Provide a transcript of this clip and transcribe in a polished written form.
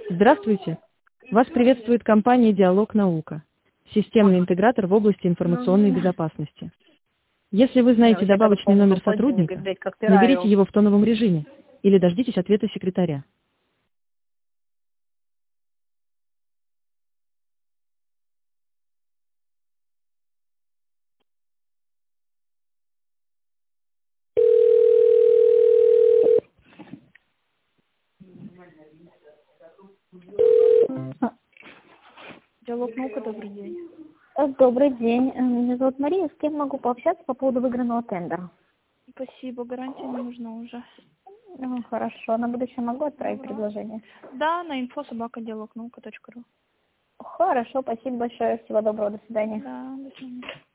Здравствуйте! Вас приветствует компания «Диалог Наука», системный интегратор в области информационной безопасности. Если вы Я знаете вообще когда добавочный полный номер выходной, сотрудника, говорит, как наберите пираю. его в тоновом режиме или дождитесь ответа секретаря. Диалог наука, добрый день. Добрый день. Меня зовут Мария. С кем могу пообщаться по поводу выигранного тендера? Спасибо, гарантия не нужна уже. Хорошо. На будущее могу отправить Добро. предложение? Да, на info@dialognauka.ru. Хорошо. Спасибо большое. Всего доброго. До свидания. Да, до свидания.